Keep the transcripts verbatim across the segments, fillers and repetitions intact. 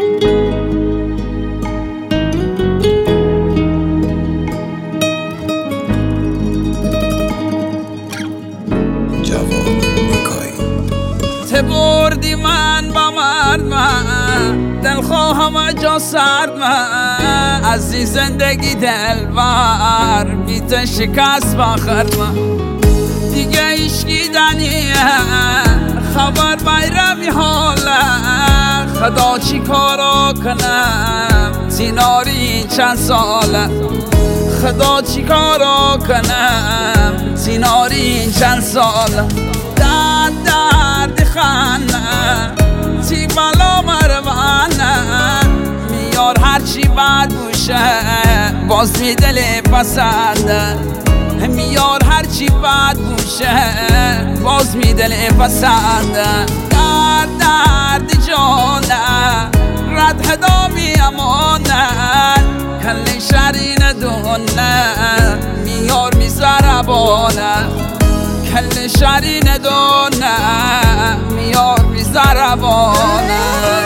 ته بردی من با مرد من، دل خواهم جا سرد من، از این زندگی دلبر بیت شکست باخرد من. دیگه ایشکی دنیه خبر بیرمی حاله، خدا چی کارا کنم زیناری این چند ساله، خدا چی کارا کنم زیناری این چند ساله. درد درد خانه تی بلا مروانه، میار هرچی بد بوشه باز می دل پسنده، میار هرچی بد بوشه باز می دل پسنده. درد درد جانه رد هدامی امانه، کل شرین دونه میار می زربانه، کل شرین دونه میار می زربانه.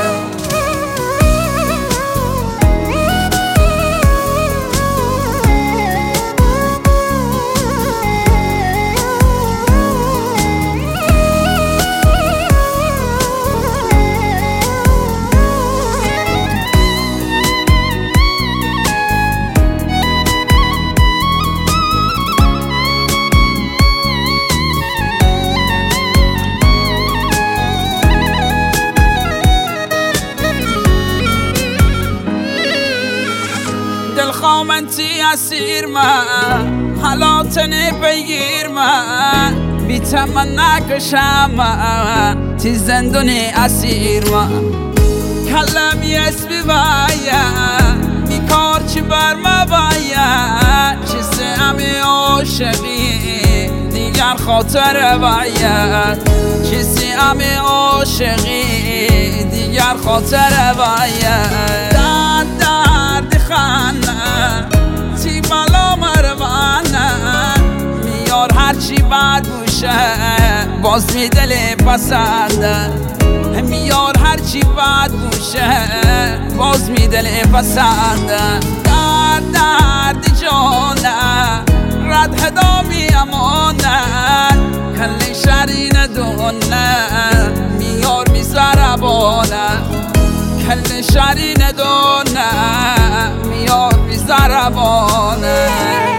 دل خامنتی اسیر من، حالاتنی بگیر من، بیتم من نکشم من، تی زندونی اسیر من. کلمی اسمی باید بیکار چی بر ما باید، چیزی امی عاشقی دیگر خاطر باید، چیزی امی عاشقی دیگر خاطر باید. درد درد خانه تی بلا مروانه، میار هرچی بد بوشه باز می دل پسنده، میار هرچی بد بوشه باز می دل پسنده. درد درد جانه رد هدامی امانه، کل شرین دونه میار می زربانه، کل شرین دونه میار می زربانه.